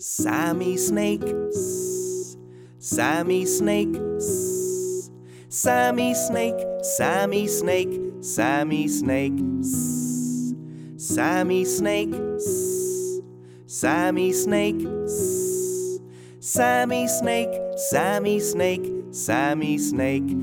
Sammy Snake, Sammy Snake, Sammy Snake, Sammy Snake, Sammy Snake, Sammy Snake, Sammy Snake, Sammy Snake, Sammy Snake, Sammy Snake.